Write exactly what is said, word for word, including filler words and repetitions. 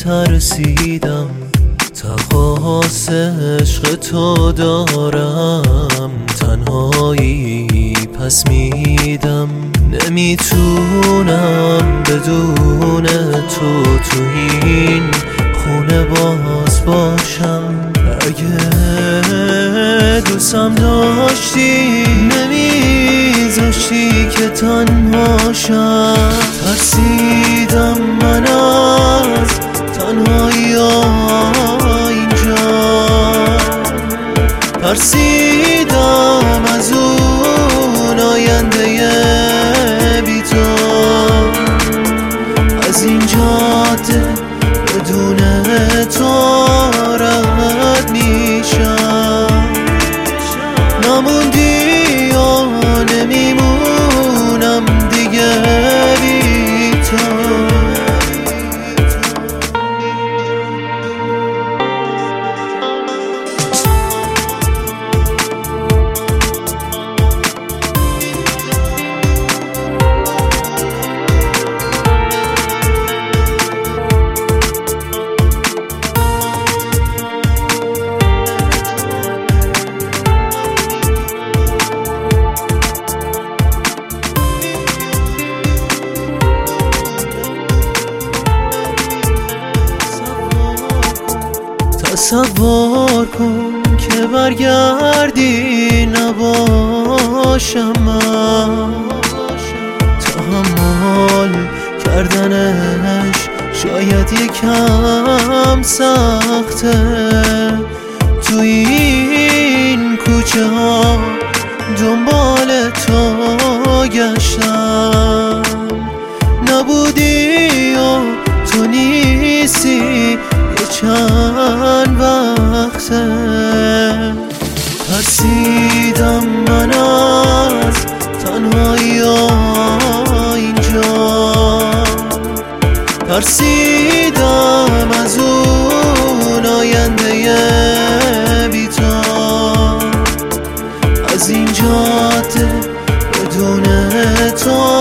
ترسیدم، تقاص عشق تو دارم، تنهایی پس میدم، نمیتونم بدون تو تو این خونه باز باشم. اگه دوستم داشتی نمیذاشتی که تنهاشم. ترسیدم من از تنهایی اینجا، ترسیدم از اون آینده بی تو، از این جاده بدون تو رد میشم. نموندی و نمیمونم دیگه بی تو. تصور کن که برگردی نباشم من، تحمل کردنش شاید یکم سخته. تو این کوچه ها دنبال تو گشتم، نبودی و تو نیستی چند وقته. ترسیدم من از تنهایی اینجا، ترسیدم از اون آینده بی تو، از این جاده بدون تو